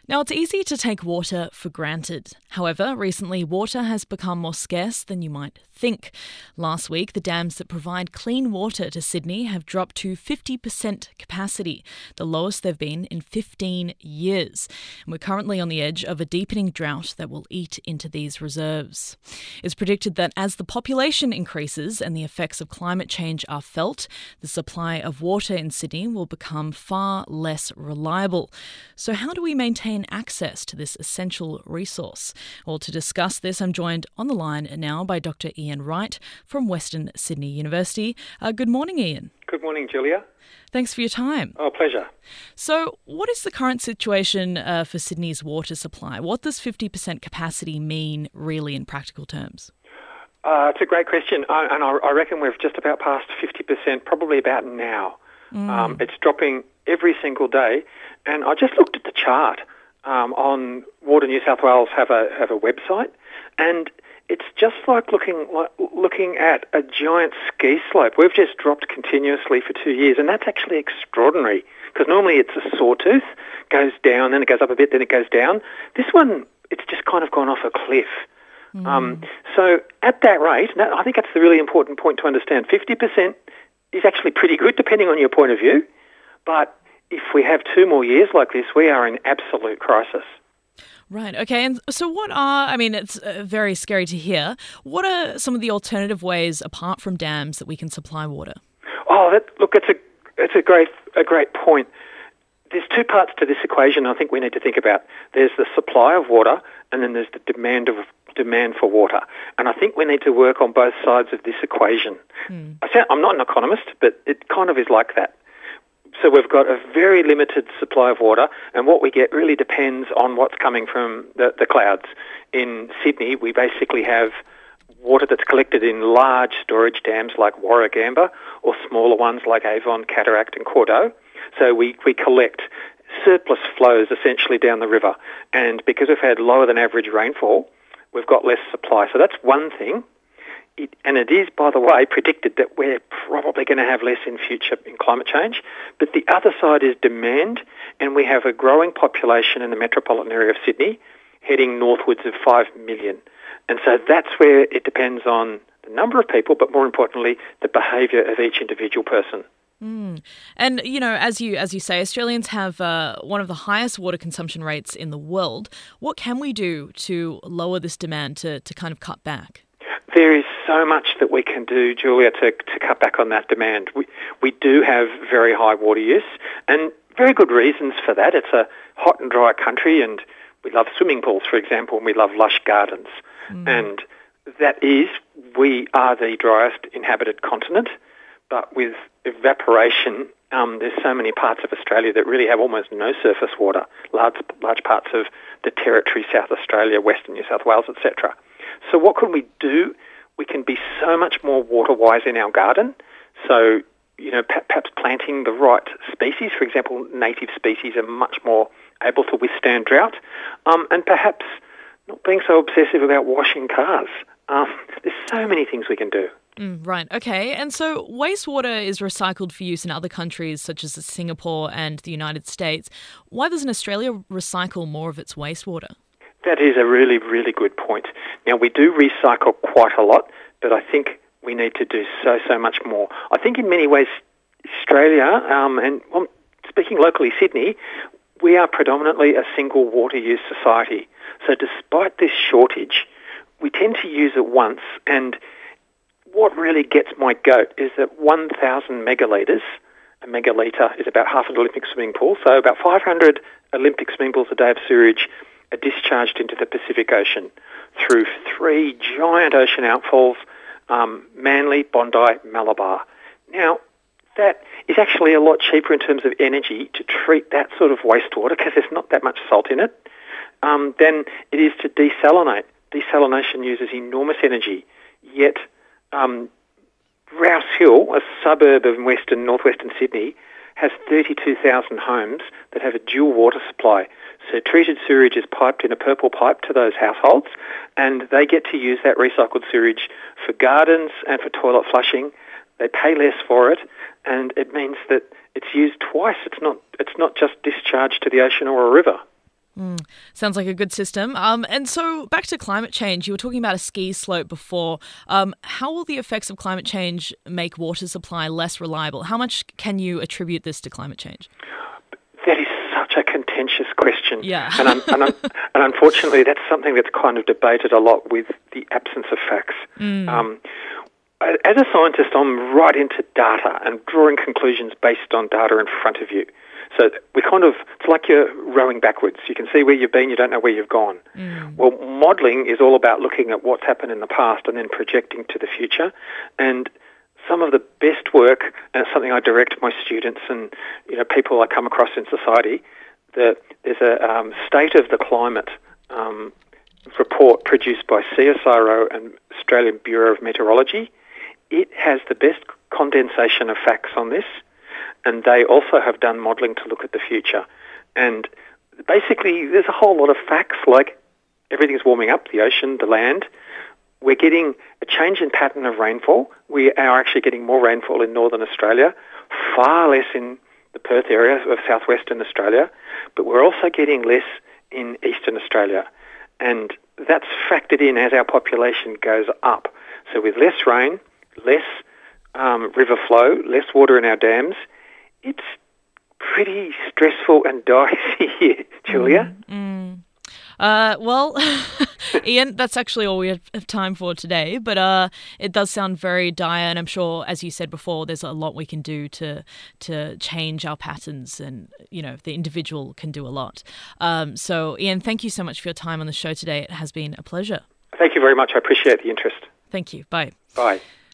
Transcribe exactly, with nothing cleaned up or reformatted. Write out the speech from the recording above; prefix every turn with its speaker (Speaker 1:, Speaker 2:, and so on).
Speaker 1: Now, it's easy to take water for granted. However, recently water has become more scarce than you might think. Last week, the dams that provide clean water to Sydney have dropped to fifty percent capacity, the lowest they've been in fifteen years. And we're currently on the edge of a deepening drought that will eat into these reserves. It's predicted that as the population increases and the effects of climate change are felt, the supply of water in Sydney will become far less reliable. So how do we maintain access to this essential resource? Well, to discuss this, I'm joined on the line now by Doctor Ian Wright from Western Sydney University. Uh, good morning, Ian.
Speaker 2: Good morning, Julia.
Speaker 1: Thanks for your time.
Speaker 2: Oh, pleasure.
Speaker 1: So what is the current situation uh, for Sydney's water supply? What does fifty percent capacity mean really in practical terms?
Speaker 2: Uh, it's a great question, I, and I, I reckon we've just about passed fifty percent, probably about now. Mm. Um, it's dropping every single day, and I just looked at the chart um, on Water New South Wales have a have a website, and it's just like looking like looking at a giant ski slope. We've just dropped continuously for two years, and that's actually extraordinary because normally it's a sawtooth, goes down, then it goes up a bit, then it goes down. This one, it's just kind of gone off a cliff. Mm. Um, so at that rate, now, I think that's the really important point to understand. fifty percent is actually pretty good depending on your point of view, but if we have two more years like this, we are in absolute crisis.
Speaker 1: Right, okay, and so what are, I mean, it's uh, very scary to hear, what are some of the alternative ways apart from dams that we can supply water?
Speaker 2: Oh, that, look, it's a it's a great a great point. There's two parts to this equation I think we need to think about. There's the supply of water, and then there's the demand of demand for water. And I think we need to work on both sides of this equation. Mm. I sound, I'm not an economist, but it kind of is like that. So we've got a very limited supply of water, and what we get really depends on what's coming from the, the clouds. In Sydney, we basically have water that's collected in large storage dams like Warragamba, or smaller ones like Avon, Cataract and Cordeaux. So we, we collect surplus flows essentially down the river, and because we've had lower than average rainfall, we've got less supply. So that's one thing. It, and it is, by the way, predicted that we're probably going to have less in future in climate change. But the other side is demand, and we have a growing population in the metropolitan area of Sydney heading northwards of five million. And so that's where it depends on the number of people, but more importantly, the behaviour of each individual person.
Speaker 1: Mm. And, you know, as you as you say, Australians have uh, one of the highest water consumption rates in the world. What can we do to lower this demand, to, to kind of cut back?
Speaker 2: There is so much that we can do, Julia, to, to cut back on that demand. We, we do have very high water use, and very good reasons for that. It's a hot and dry country, and we love swimming pools, for example, and we love lush gardens. Mm. And that is, we are the driest inhabited continent, but with evaporation, um, there's so many parts of Australia that really have almost no surface water, large, large parts of the Territory, South Australia, Western New South Wales, et cetera. So what can we do? We can be so much more water-wise in our garden. So, you know, perhaps planting the right species. For example, native species are much more able to withstand drought. Um, and perhaps not being so obsessive about washing cars. Um, there's so many things we can do.
Speaker 1: Mm, right, okay. And so wastewater is recycled for use in other countries such as Singapore and the United States. Why doesn't Australia recycle more of its wastewater?
Speaker 2: That is a really, really good point. Now, we do recycle quite a lot, but I think we need to do so, so much more. I think in many ways, Australia, um, and well, speaking locally, Sydney, we are predominantly a single water use society. So despite this shortage, we tend to use it once, and what really gets my goat is that one thousand megalitres, a megalitre is about half an Olympic swimming pool, so about five hundred Olympic swimming pools a day of sewage are discharged into the Pacific Ocean through three giant ocean outfalls, um, Manly, Bondi, Malabar. Now, that is actually a lot cheaper in terms of energy to treat that sort of wastewater because there's not that much salt in it, um, than it is to desalinate. Desalination uses enormous energy, yet um, Rouse Hill, a suburb of western, northwestern Sydney, has thirty-two thousand homes that have a dual water supply. So treated sewage is piped in a purple pipe to those households, and they get to use that recycled sewage for gardens and for toilet flushing. They pay less for it, and it means that it's used twice. It's not it's not just discharged to the ocean or a river.
Speaker 1: Mm, sounds like a good system. Um, and so back to climate change, you were talking about a ski slope before. Um, how will the effects of climate change make water supply less reliable? How much can you attribute this to climate change?
Speaker 2: That is such a contentious question.
Speaker 1: Yeah.
Speaker 2: and, un- and, un- and unfortunately, that's something that's kind of debated a lot with the absence of facts.
Speaker 1: Mm.
Speaker 2: Um, as a scientist, I'm right into data and drawing conclusions based on data in front of you. So we kind of, it's like you're rowing backwards. You can see where you've been, you don't know where you've gone.
Speaker 1: Mm.
Speaker 2: Well, modelling is all about looking at what's happened in the past and then projecting to the future. And some of the best work, and it's something I direct my students and you know people I come across in society, the, there's a um, State of the Climate um, report produced by C S I R O and Australian Bureau of Meteorology. It has the best condensation of facts on this. And they also have done modelling to look at the future. And basically, there's a whole lot of facts, like everything's warming up, the ocean, the land. We're getting a change in pattern of rainfall. We are actually getting more rainfall in northern Australia, far less in the Perth area of southwestern Australia, but we're also getting less in eastern Australia. And that's factored in as our population goes up. So with less rain, less um, river flow, less water in our dams, it's pretty stressful and dicey here, Julia.
Speaker 1: Mm, mm. Uh, well, Ian, that's actually all we have time for today. But uh, it does sound very dire, and I'm sure, as you said before, there's a lot we can do to to change our patterns, and you know, the individual can do a lot. Um, so, Ian, thank you so much for your time on the show today. It has been a pleasure.
Speaker 2: Thank you very much. I appreciate the interest.
Speaker 1: Thank you. Bye.
Speaker 2: Bye.